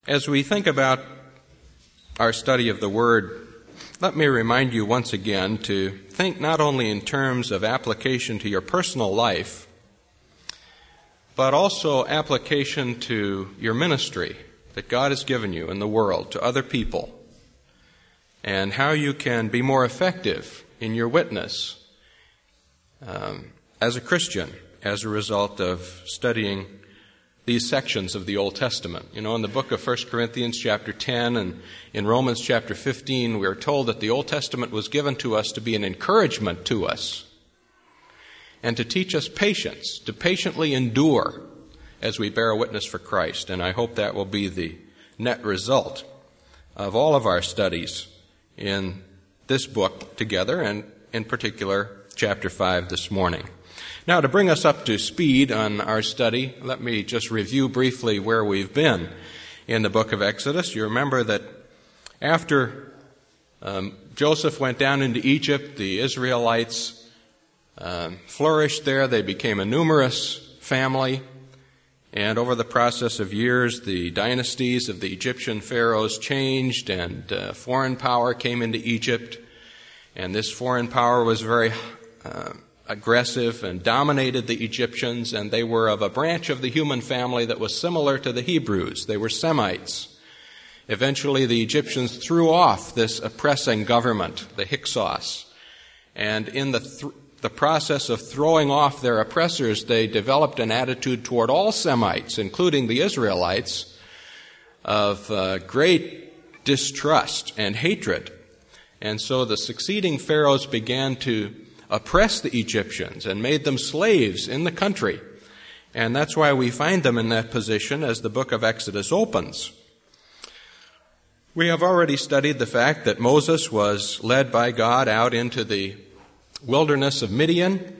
As we think about our study of the Word, let me remind you once again to think not only in terms of application to your personal life, but also application to your ministry that God has given you in the world, to other people, and how you can be more effective in your witness as a Christian as a result of studying these sections of the Old Testament. You know, in the book of 1 Corinthians chapter 10 and in Romans chapter 15, we are told that the Old Testament was given to us to be an encouragement to us and to teach us patience, to patiently endure as we bear witness for Christ. And I hope that will be the net result of all of our studies in this book together, and in particular, chapter 5 this morning. Now, to bring us up to speed on our study, let me just review briefly where we've been in the book of Exodus. You remember that after Joseph went down into Egypt, the Israelites flourished there. They became a numerous family. And over the process of years, the dynasties of the Egyptian pharaohs changed, and foreign power came into Egypt. And this foreign power was very aggressive and dominated the Egyptians, and they were of a branch of the human family that was similar to the Hebrews. They were Semites. Eventually, the Egyptians threw off this oppressing government, the Hyksos, and in the process of throwing off their oppressors, they developed an attitude toward all Semites, including the Israelites, of great distrust and hatred. And so the succeeding pharaohs began to oppress the Egyptians and made them slaves in the country. And that's why we find them in that position as the book of Exodus opens. We have already studied the fact that Moses was led by God out into the wilderness of Midian,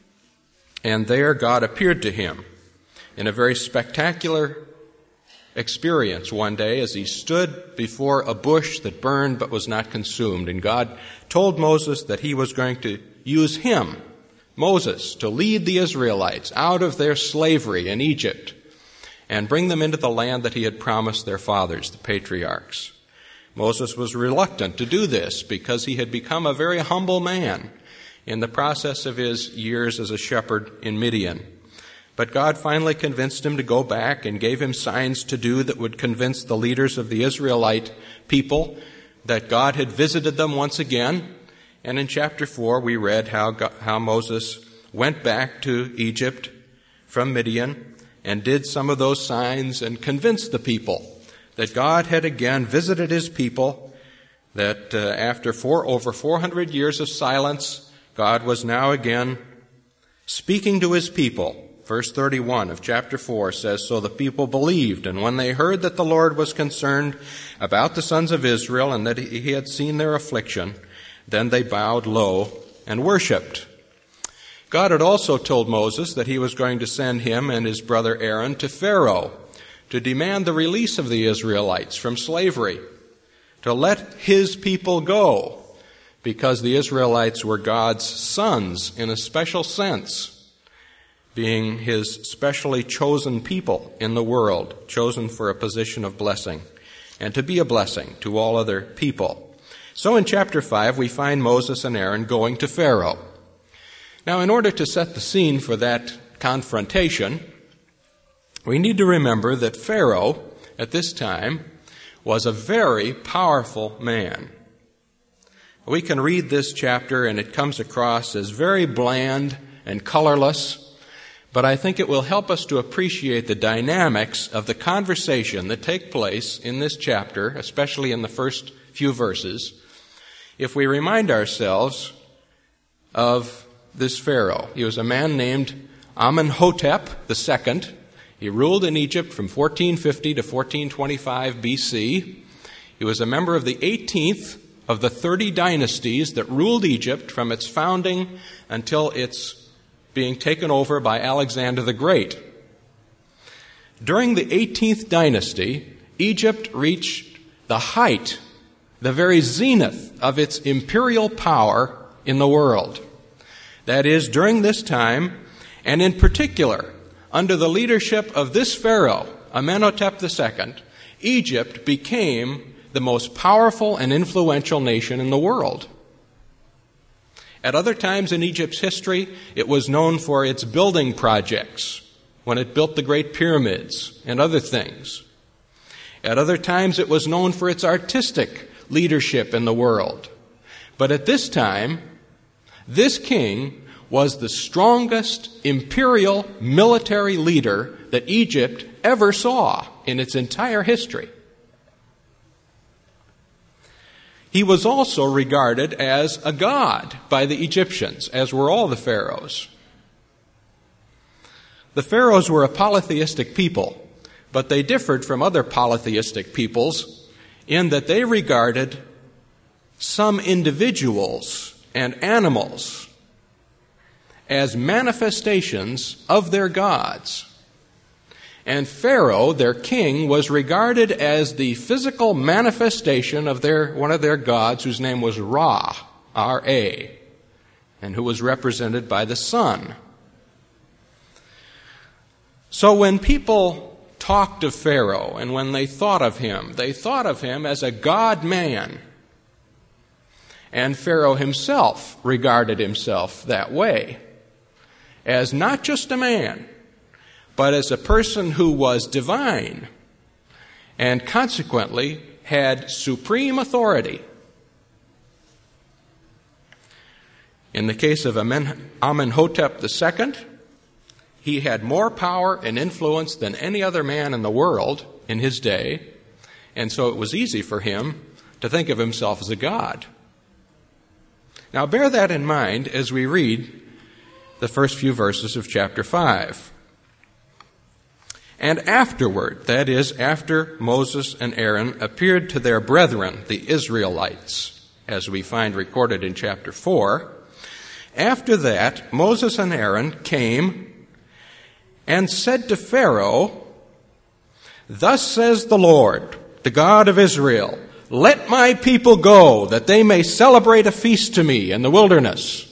and there God appeared to him in a very spectacular experience one day as he stood before a bush that burned but was not consumed. And God told Moses that he was going to use him, Moses, to lead the Israelites out of their slavery in Egypt and bring them into the land that he had promised their fathers, the patriarchs. Moses was reluctant to do this because he had become a very humble man in the process of his years as a shepherd in Midian. But God finally convinced him to go back and gave him signs to do that would convince the leaders of the Israelite people that God had visited them once again. And in chapter 4, we read how Moses went back to Egypt from Midian and did some of those signs and convinced the people that God had again visited his people, that after over 400 years of silence, God was now again speaking to his people. Verse 31 of chapter 4 says, "So the people believed, and when they heard that the Lord was concerned about the sons of Israel and that he had seen their affliction, then they bowed low and worshipped." God had also told Moses that he was going to send him and his brother Aaron to Pharaoh to demand the release of the Israelites from slavery, to let his people go, because the Israelites were God's sons in a special sense, being his specially chosen people in the world, chosen for a position of blessing, and to be a blessing to all other people. So in chapter 5, we find Moses and Aaron going to Pharaoh. Now, in order to set the scene for that confrontation, we need to remember that Pharaoh, at this time, was a very powerful man. We can read this chapter and it comes across as very bland and colorless, but I think it will help us to appreciate the dynamics of the conversation that take place in this chapter, especially in the first few verses, if we remind ourselves of this Pharaoh. He was a man named Amenhotep II. He ruled in Egypt from 1450 to 1425 BC. He was a member of the 18th of the 30 dynasties that ruled Egypt from its founding until its being taken over by Alexander the Great. During the 18th dynasty, Egypt reached the height, the very zenith of its imperial power in the world. That is, during this time, and in particular, under the leadership of this Pharaoh, Amenhotep II, Egypt became the most powerful and influential nation in the world. At other times in Egypt's history, it was known for its building projects, when it built the Great Pyramids and other things. At other times, it was known for its artistic leadership in the world. But at this time, this king was the strongest imperial military leader that Egypt ever saw in its entire history. He was also regarded as a god by the Egyptians, as were all the pharaohs. The pharaohs were a polytheistic people, but they differed from other polytheistic peoples in that they regarded some individuals and animals as manifestations of their gods. And Pharaoh, their king, was regarded as the physical manifestation of one of their gods, whose name was Ra, R-A, and who was represented by the sun. So when people talked of Pharaoh and when they thought of him as a God-man. And Pharaoh himself regarded himself that way, as not just a man, but as a person who was divine and consequently had supreme authority. In the case of Amenhotep II, he had more power and influence than any other man in the world in his day, and so it was easy for him to think of himself as a god. Now bear that in mind as we read the first few verses of chapter 5. And afterward, that is, after Moses and Aaron appeared to their brethren, the Israelites, as we find recorded in chapter 4, after that, Moses and Aaron came and said to Pharaoh, "Thus says the Lord, the God of Israel, let my people go, that they may celebrate a feast to me in the wilderness."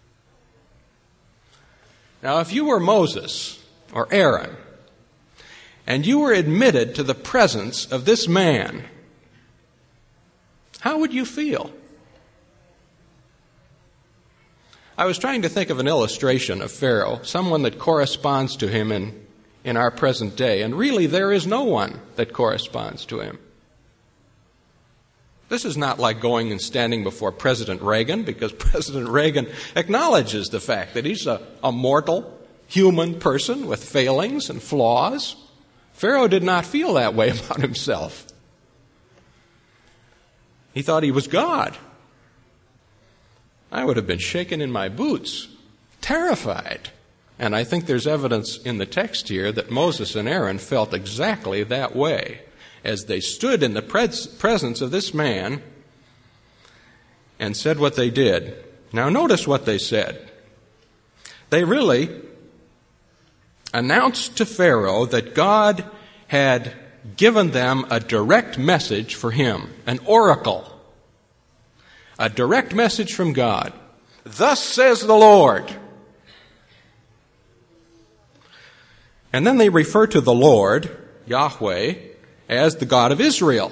Now, if you were Moses or Aaron, and you were admitted to the presence of this man, how would you feel? I was trying to think of an illustration of Pharaoh, someone that corresponds to him in our present day, and really there is no one that corresponds to him. This is not like going and standing before President Reagan, because President Reagan acknowledges the fact that he's a mortal human person with failings and flaws. Pharaoh did not feel that way about himself. He thought he was God. I would have been shaken in my boots, terrified. And I think there's evidence in the text here that Moses and Aaron felt exactly that way as they stood in the presence of this man and said what they did. Now notice what they said. They really announced to Pharaoh that God had given them a direct message for him, an oracle. A direct message from God. Thus says the Lord. And then they refer to the Lord, Yahweh, as the God of Israel.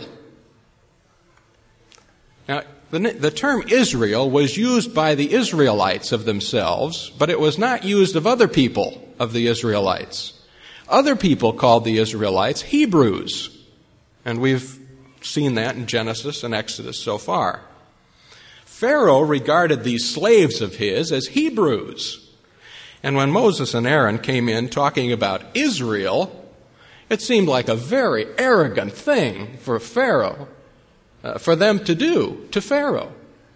Now, the term Israel was used by the Israelites of themselves, but it was not used of other people of the Israelites. Other people called the Israelites Hebrews, and we've seen that in Genesis and Exodus so far. Pharaoh regarded these slaves of his as Hebrews. And when Moses and Aaron came in talking about Israel, it seemed like a very arrogant thing for Pharaoh, for them to do to Pharaoh.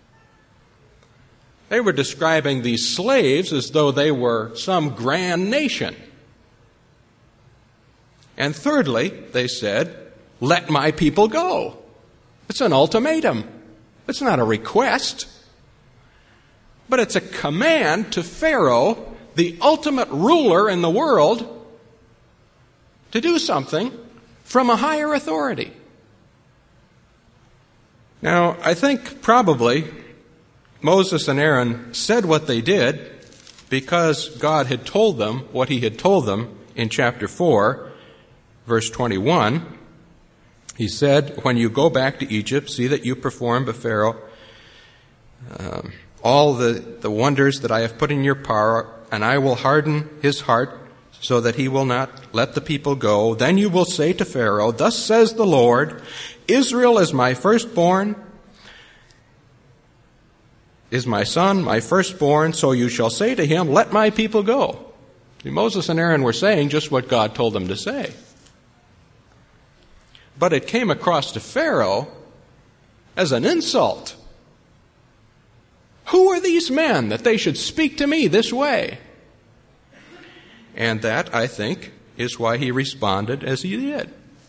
They were describing these slaves as though they were some grand nation. And thirdly, they said, let my people go. It's an ultimatum. It's not a request, but it's a command to Pharaoh, the ultimate ruler in the world, to do something from a higher authority. Now, I think probably Moses and Aaron said what they did because God had told them what he had told them in chapter 4, verse 21. He said, when you go back to Egypt, see that you perform before Pharaoh all the wonders that I have put in your power, and I will harden his heart so that he will not let the people go. Then you will say to Pharaoh, thus says the Lord, Israel is my firstborn, is my son, my firstborn, so you shall say to him, let my people go. See, Moses and Aaron were saying just what God told them to say. But it came across to Pharaoh as an insult. Who are these men that they should speak to me this way? And that, I think, is why he responded as he did.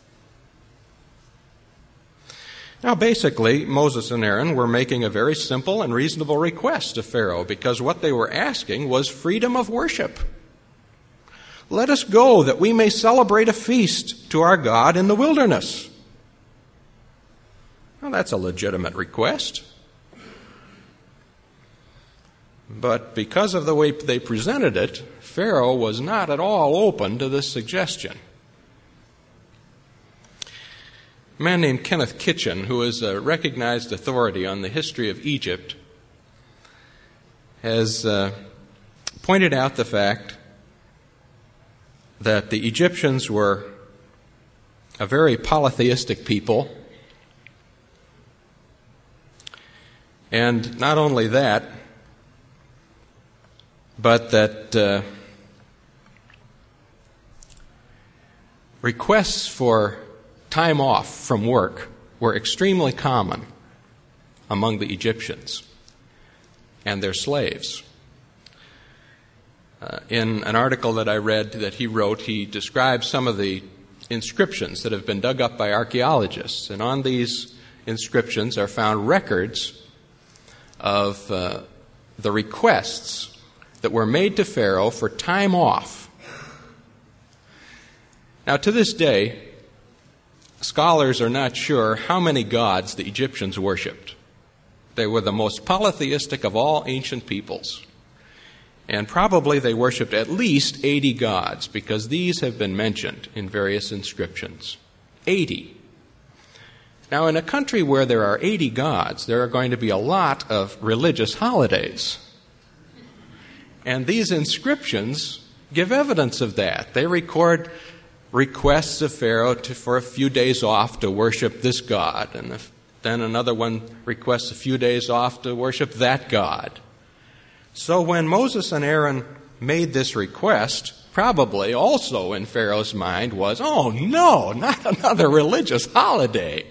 Now, basically, Moses and Aaron were making a very simple and reasonable request to Pharaoh, because what they were asking was freedom of worship. Let us go that we may celebrate a feast to our God in the wilderness. Well, that's a legitimate request. But because of the way they presented it, Pharaoh was not at all open to this suggestion. A man named Kenneth Kitchen, who is a recognized authority on the history of Egypt, has pointed out the fact that the Egyptians were a very polytheistic people. And not only that, but that requests for time off from work were extremely common among the Egyptians and their slaves. In an article that I read that he wrote, he describes some of the inscriptions that have been dug up by archaeologists. And on these inscriptions are found records of the requests that were made to Pharaoh for time off. Now, to this day, scholars are not sure how many gods the Egyptians worshipped. They were the most polytheistic of all ancient peoples. And probably they worshipped at least 80 gods, because these have been mentioned in various inscriptions. 80. Now, in a country where there are 80 gods, there are going to be a lot of religious holidays. And these inscriptions give evidence of that. They record requests of Pharaoh for a few days off to worship this god, and then another one requests a few days off to worship that god. So when Moses and Aaron made this request, probably also in Pharaoh's mind was, oh no, not another religious holiday.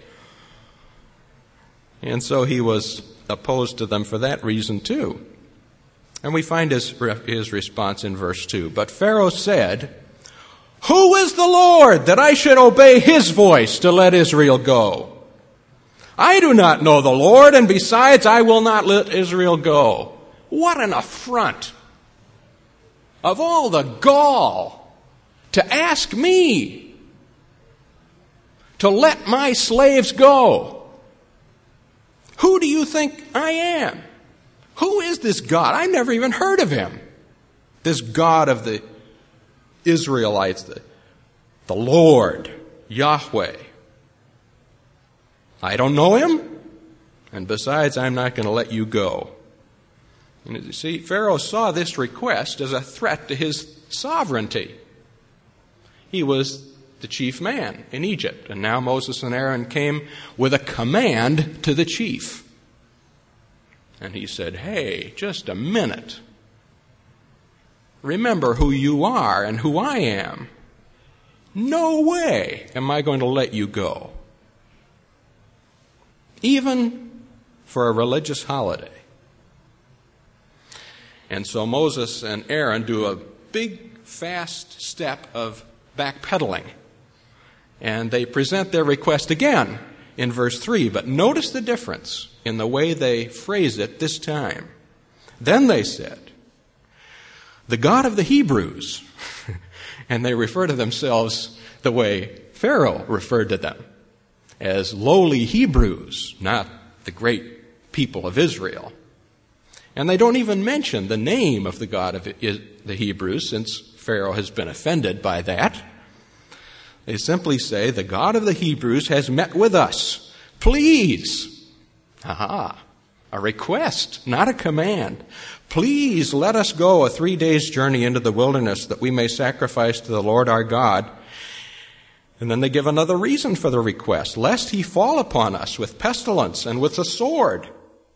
And so he was opposed to them for that reason too. And we find his response in verse 2. But Pharaoh said, who is the Lord that I should obey his voice to let Israel go? I do not know the Lord, and besides, I will not let Israel go. What an affront! Of all the gall to ask me to let my slaves go. Who do you think I am? Who is this God? I've never even heard of him. This God of the Israelites, the Lord, Yahweh. I don't know him, and besides, I'm not going to let you go. And you see, Pharaoh saw this request as a threat to his sovereignty. He was the chief man in Egypt, and now Moses and Aaron came with a command to the chief. And he said, hey, just a minute. Remember who you are and who I am. No way am I going to let you go, even for a religious holiday. And so Moses and Aaron do a big, fast step of backpedaling. And they present their request again in verse 3. But notice the difference in the way they phrase it this time. Then they said, the God of the Hebrews. And they refer to themselves the way Pharaoh referred to them, as lowly Hebrews, not the great people of Israel. And they don't even mention the name of the God of the Hebrews, since Pharaoh has been offended by that. They simply say, the God of the Hebrews has met with us. Please. Aha. A request, not a command. Please let us go a 3 days' journey into the wilderness that we may sacrifice to the Lord our God. And then they give another reason for the request, lest he fall upon us with pestilence and with a sword.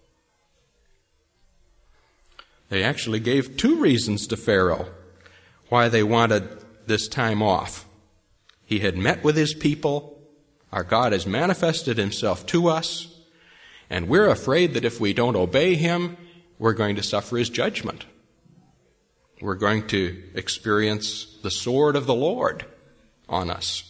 They actually gave 2 reasons to Pharaoh why they wanted this time off. He had met with his people. Our God has manifested himself to us. And we're afraid that if we don't obey him, we're going to suffer his judgment. We're going to experience the sword of the Lord on us.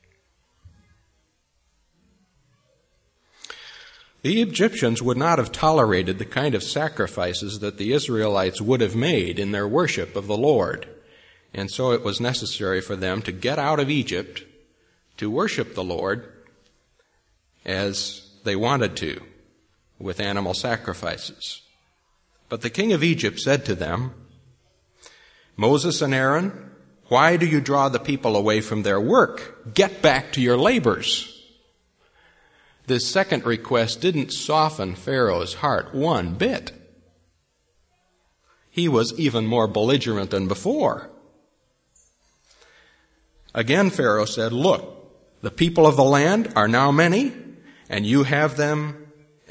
The Egyptians would not have tolerated the kind of sacrifices that the Israelites would have made in their worship of the Lord. And so it was necessary for them to get out of Egypt to worship the Lord as they wanted to, with animal sacrifices. But the king of Egypt said to them, Moses and Aaron, why do you draw the people away from their work? Get back to your labors. This second request didn't soften Pharaoh's heart one bit. He was even more belligerent than before. Again, Pharaoh said, look, the people of the land are now many, and you would have them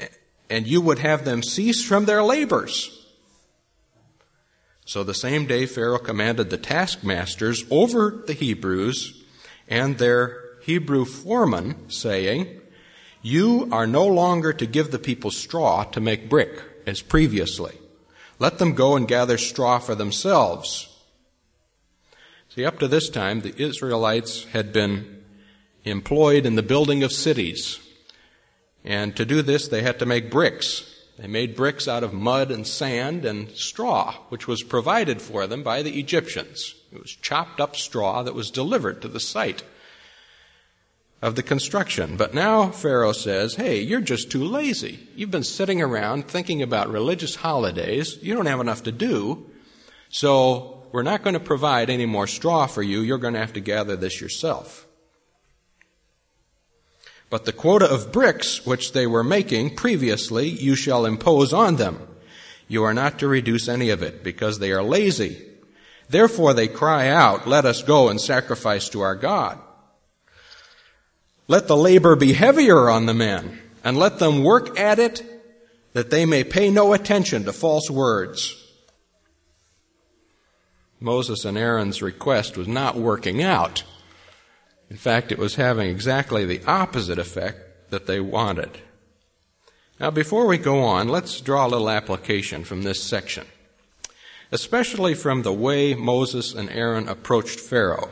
cease from their labors. So the same day Pharaoh commanded the taskmasters over the Hebrews and their Hebrew foremen, saying, you are no longer to give the people straw to make brick, as previously. Let them go and gather straw for themselves. See, up to this time, the Israelites had been employed in the building of cities. And to do this, they had to make bricks. They made bricks out of mud and sand and straw, which was provided for them by the Egyptians. It was chopped up straw that was delivered to the site of the construction. But now Pharaoh says, hey, you're just too lazy. You've been sitting around thinking about religious holidays. You don't have enough to do. So we're not going to provide any more straw for you. You're going to have to gather this yourself. But the quota of bricks which they were making previously, you shall impose on them. You are not to reduce any of it, because they are lazy. Therefore they cry out, let us go and sacrifice to our God. Let the labor be heavier on the men, and let them work at it, that they may pay no attention to false words. Moses and Aaron's request was not working out. In fact, it was having exactly the opposite effect that they wanted. Now, before we go on, let's draw a little application from this section, especially from the way Moses and Aaron approached Pharaoh.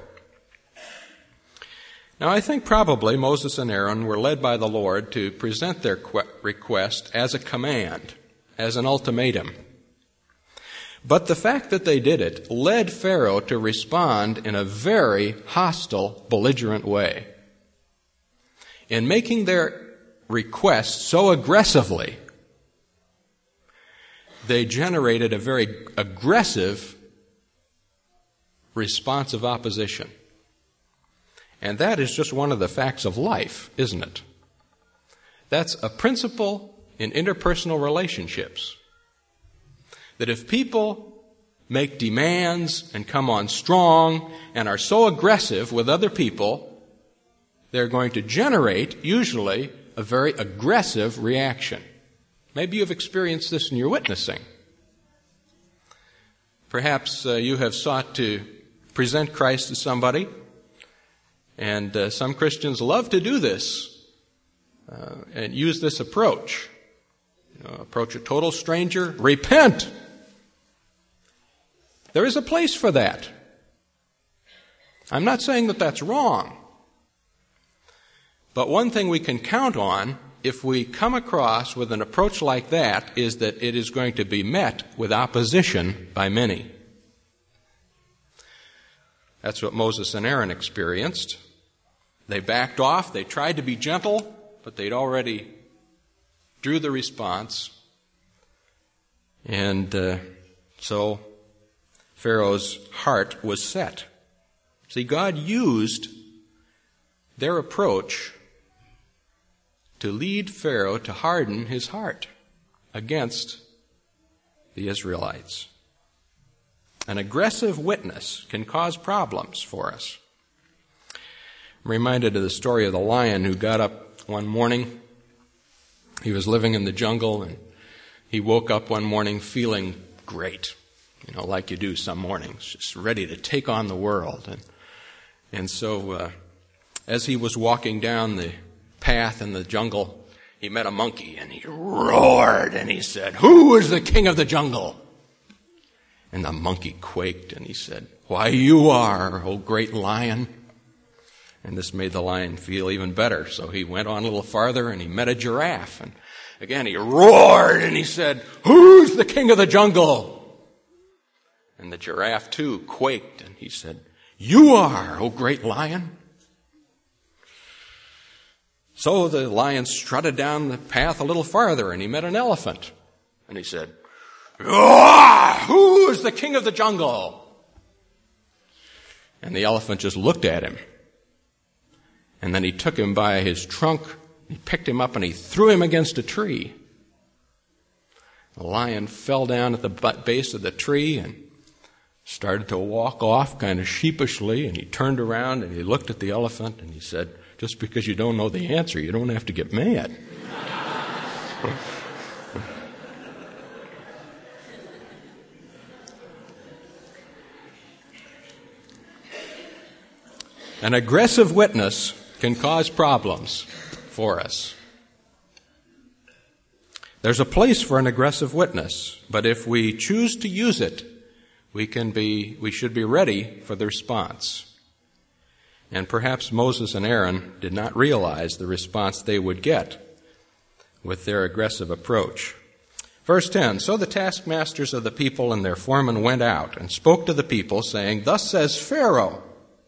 Now, I think probably Moses and Aaron were led by the Lord to present their request as a command, as an ultimatum. But the fact that they did it led Pharaoh to respond in a very hostile, belligerent way. In making their request so aggressively, they generated a very aggressive response of opposition. And that is just one of the facts of life, isn't it? That's a principle in interpersonal relationships. That if people make demands and come on strong and are so aggressive with other people, they're going to generate, usually, a very aggressive reaction. Maybe you've experienced this in your witnessing. Perhaps you have sought to present Christ to somebody, and some Christians love to do this and use this approach. Approach a total stranger, repent. There is a place for that. I'm not saying that that's wrong. But one thing we can count on if we come across with an approach like that is that it is going to be met with opposition by many. That's what Moses and Aaron experienced. They backed off. They tried to be gentle, but they'd already drew the response. And so Pharaoh's heart was set. See, God used their approach to lead Pharaoh to harden his heart against the Israelites. An aggressive witness can cause problems for us. I'm reminded of the story of the lion who got up one morning. He was living in the jungle, and he woke up one morning feeling great, like you do some mornings, just ready to take on the world. And so as he was walking down the path in the jungle, he met a monkey, and he roared, and he said, "Who is the king of the jungle?" And the monkey quaked, and he said, "Why, you are, O great lion." And this made the lion feel even better. So he went on a little farther, and he met a giraffe. And again, he roared, and he said, "Who's the king of the jungle?" And the giraffe, too, quaked, and he said, "You are, O great lion." So the lion strutted down the path a little farther, and he met an elephant. And he said, "Who is the king of the jungle?" And the elephant just looked at him. And then he took him by his trunk, he picked him up, and he threw him against a tree. The lion fell down at the base of the tree and started to walk off kind of sheepishly, and he turned around and he looked at the elephant and he said, "Just because you don't know the answer, you don't have to get mad." An aggressive witness can cause problems for us. There's a place for an aggressive witness, but if we choose to use it, we should be ready for the response. And perhaps Moses and Aaron did not realize the response they would get with their aggressive approach. Verse 10, "So the taskmasters of the people and their foremen went out and spoke to the people, saying, 'Thus says Pharaoh.'"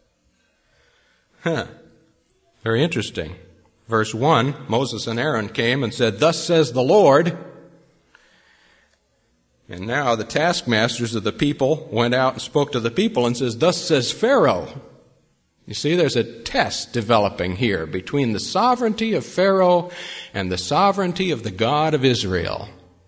Very interesting. Verse 1, Moses and Aaron came and said, "Thus says the Lord." And now the taskmasters of the people went out and spoke to the people and says, "Thus says Pharaoh." You see, there's a test developing here between the sovereignty of Pharaoh and the sovereignty of the God of Israel.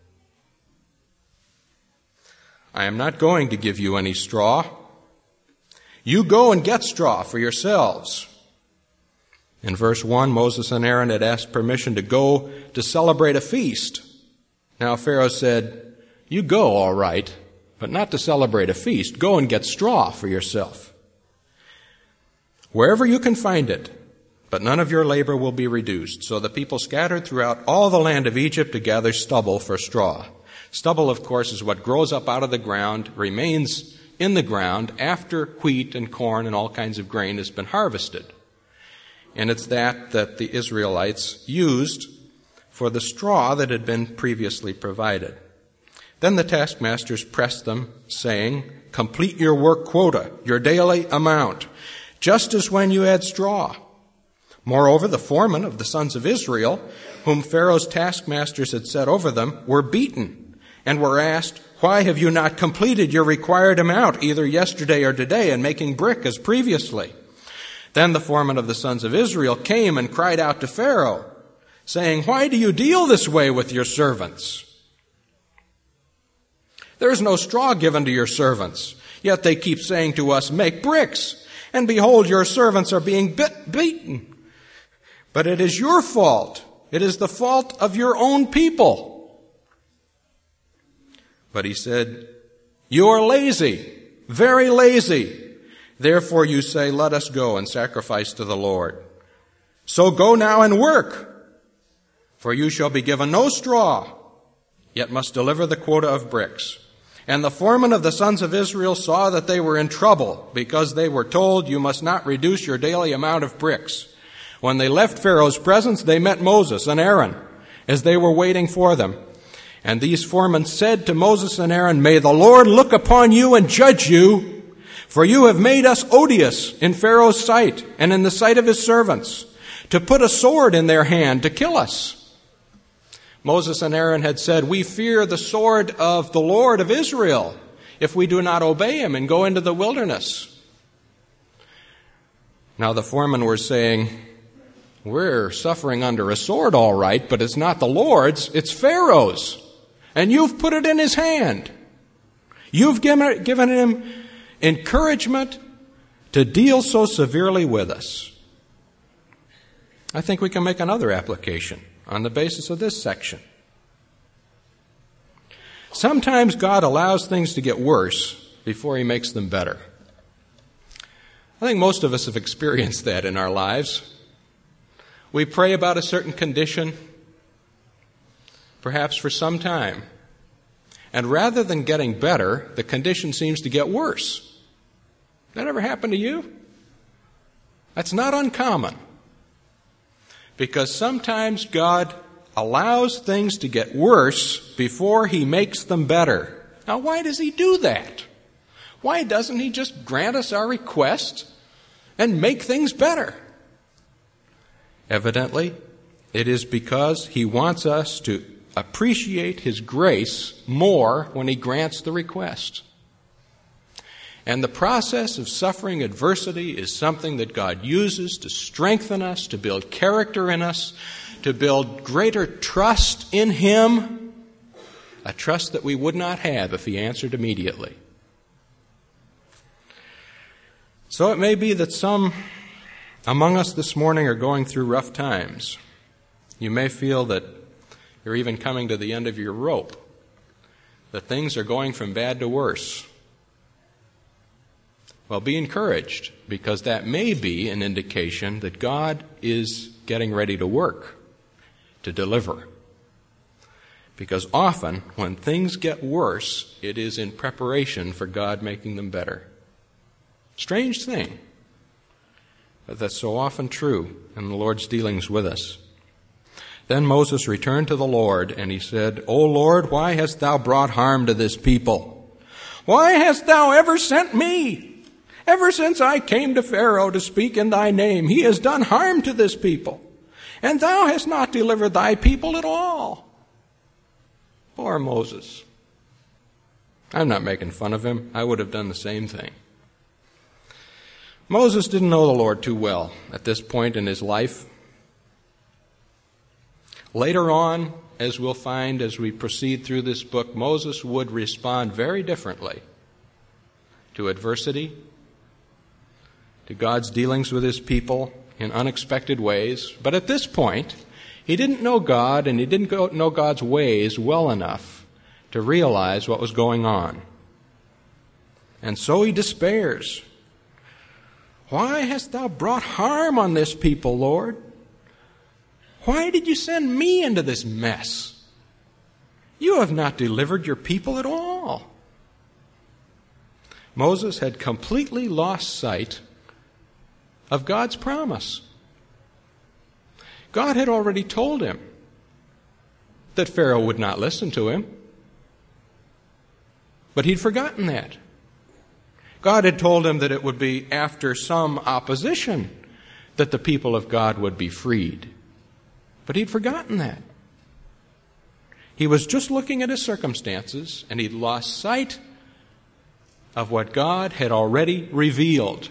"I am not going to give you any straw. You go and get straw for yourselves." In verse 1, Moses and Aaron had asked permission to go to celebrate a feast. Now Pharaoh said, "You go, all right, but not to celebrate a feast. Go and get straw for yourself, wherever you can find it, but none of your labor will be reduced." So the people scattered throughout all the land of Egypt to gather stubble for straw. Stubble, of course, is what grows up out of the ground, remains in the ground after wheat and corn and all kinds of grain has been harvested. And it's that the Israelites used for the straw that had been previously provided. Then the taskmasters pressed them, saying, "Complete your work quota, your daily amount, just as when you had straw." Moreover, the foremen of the sons of Israel, whom Pharaoh's taskmasters had set over them, were beaten and were asked, "Why have you not completed your required amount, either yesterday or today, in making brick as previously?" Then the foreman of the sons of Israel came and cried out to Pharaoh, saying, "Why do you deal this way with your servants? There is no straw given to your servants, yet they keep saying to us, 'Make bricks,' and behold, your servants are being beaten. But it is your fault. It is the fault of your own people." But he said, "You are lazy, very lazy. Therefore you say, 'Let us go and sacrifice to the Lord.' So go now and work, for you shall be given no straw, yet must deliver the quota of bricks." And the foreman of the sons of Israel saw that they were in trouble, because they were told, "You must not reduce your daily amount of bricks." When they left Pharaoh's presence, they met Moses and Aaron as they were waiting for them. And these foremen said to Moses and Aaron, "May the Lord look upon you and judge you, for you have made us odious in Pharaoh's sight and in the sight of his servants, to put a sword in their hand to kill us." Moses and Aaron had said, "We fear the sword of the Lord of Israel if we do not obey him and go into the wilderness." Now the foremen were saying, we're suffering under a sword all right, but it's not the Lord's, it's Pharaoh's. And you've put it in his hand. You've given him encouragement to deal so severely with us. I think we can make another application on the basis of this section. Sometimes God allows things to get worse before he makes them better. I think most of us have experienced that in our lives. We pray about a certain condition, perhaps for some time, and rather than getting better, the condition seems to get worse. That ever happened to you? That's not uncommon, because sometimes God allows things to get worse before he makes them better. Now, why does he do that? Why doesn't he just grant us our request and make things better? Evidently, it is because he wants us to appreciate his grace more when he grants the request. And the process of suffering adversity is something that God uses to strengthen us, to build character in us, to build greater trust in him, a trust that we would not have if he answered immediately. So it may be that some among us this morning are going through rough times. You may feel that you're even coming to the end of your rope, that things are going from bad to worse. Well, be encouraged, because that may be an indication that God is getting ready to work, to deliver. Because often, when things get worse, it is in preparation for God making them better. Strange thing, but that's so often true in the Lord's dealings with us. Then Moses returned to the Lord, and he said, O Lord, why hast thou brought harm to this people? Why hast thou ever sent me? Ever since I came to Pharaoh to speak in thy name, he has done harm to this people, and thou hast not delivered thy people at all. Poor Moses. I'm not making fun of him. I would have done the same thing. Moses didn't know the Lord too well at this point in his life. Later on, as we'll find as we proceed through this book, Moses would respond very differently to adversity, to God's dealings with his people in unexpected ways. But at this point, he didn't know God, and he didn't know God's ways well enough to realize what was going on. And so he despairs. Why hast thou brought harm on this people, Lord? Why did you send me into this mess? You have not delivered your people at all. Moses had completely lost sight of God's promise. God had already told him that Pharaoh would not listen to him. But he'd forgotten that. God had told him that it would be after some opposition that the people of God would be freed. But he'd forgotten that. He was just looking at his circumstances, and he'd lost sight of what God had already revealed.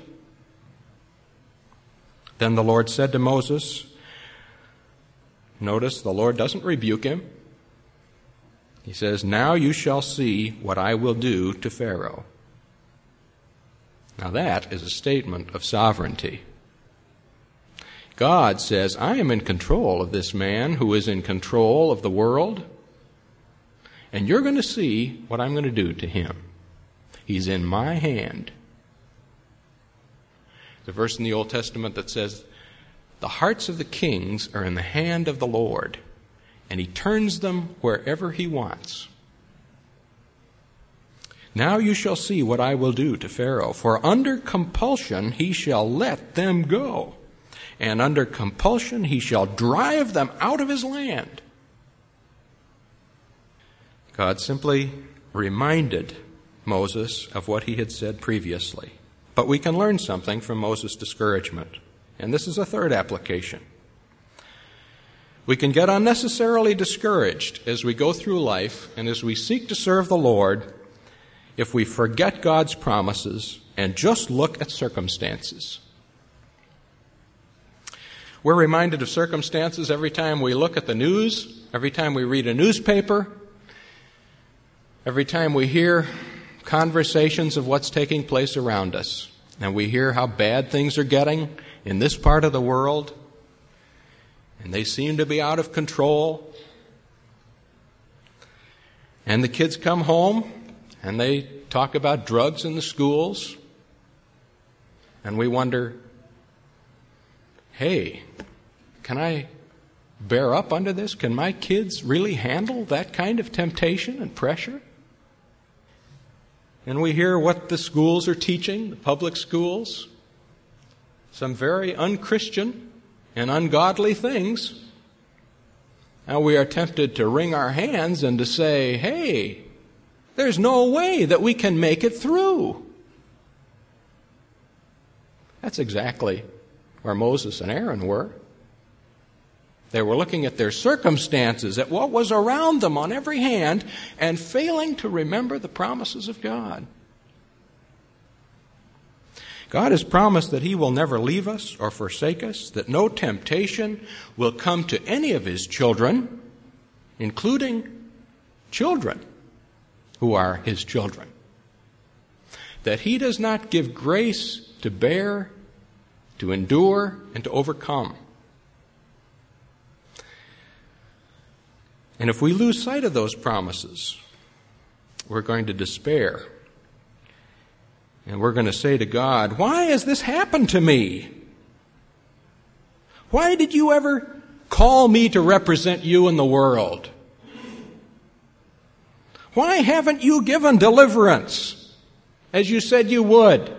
Then the Lord said to Moses, notice the Lord doesn't rebuke him. He says, now you shall see what I will do to Pharaoh. Now that is a statement of sovereignty. God says, I am in control of this man who is in control of the world, and you're going to see what I'm going to do to him. He's in my hand. There's a verse in the Old Testament that says, the hearts of the kings are in the hand of the Lord, and he turns them wherever he wants. Now you shall see what I will do to Pharaoh, for under compulsion he shall let them go, and under compulsion he shall drive them out of his land. God simply reminded Moses of what he had said previously. But we can learn something from Moses' discouragement, and this is a third application. We can get unnecessarily discouraged as we go through life and as we seek to serve the Lord if we forget God's promises and just look at circumstances. We're reminded of circumstances every time we look at the news, every time we read a newspaper, every time we hear conversations of what's taking place around us. And we hear how bad things are getting in this part of the world, and they seem to be out of control. And the kids come home, and they talk about drugs in the schools, and we wonder, hey, can I bear up under this? Can my kids really handle that kind of temptation and pressure? And we hear what the schools are teaching, the public schools, some very unchristian and ungodly things. And we are tempted to wring our hands and to say, hey, there's no way that we can make it through. That's exactly where Moses and Aaron were. They were looking at their circumstances, at what was around them on every hand, and failing to remember the promises of God. God has promised that He will never leave us or forsake us, that no temptation will come to any of His children, including children who are His children. That He does not give grace to bear, to endure, and to overcome. And if we lose sight of those promises, we're going to despair. And we're going to say to God, why has this happened to me? Why did you ever call me to represent you in the world? Why haven't you given deliverance as you said you would?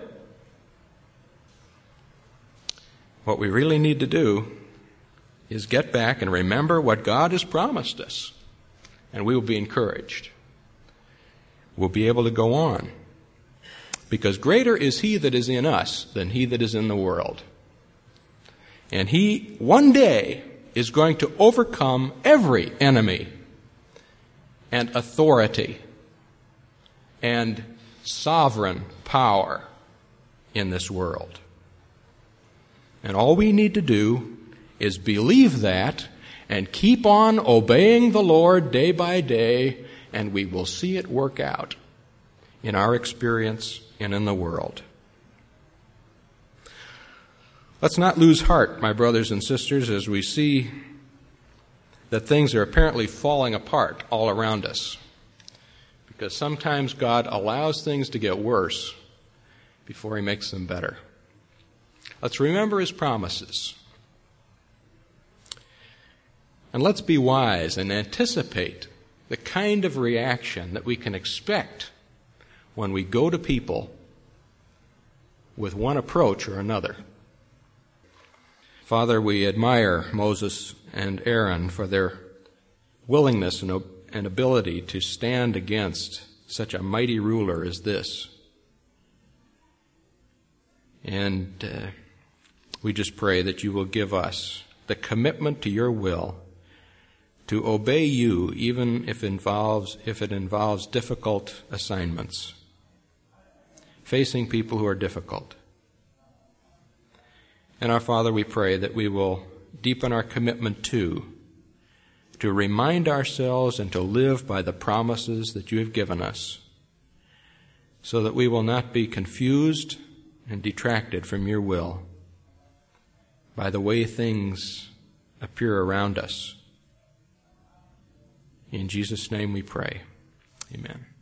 What we really need to do is get back and remember what God has promised us, and we will be encouraged. We'll be able to go on, because greater is He that is in us than he that is in the world. And He, one day, is going to overcome every enemy and authority and sovereign power in this world. And all we need to do is believe that and keep on obeying the Lord day by day, and we will see it work out in our experience and in the world. Let's not lose heart, my brothers and sisters, as we see that things are apparently falling apart all around us, because sometimes God allows things to get worse before He makes them better. Let's remember His promises. And let's be wise and anticipate the kind of reaction that we can expect when we go to people with one approach or another. Father, we admire Moses and Aaron for their willingness and ability to stand against such a mighty ruler as this. And we just pray that you will give us the commitment to your will, to obey you even if it involves difficult assignments, facing people who are difficult. And our Father, we pray that we will deepen our commitment to remind ourselves and to live by the promises that you have given us, so that we will not be confused and detracted from your will by the way things appear around us. In Jesus' name we pray. Amen.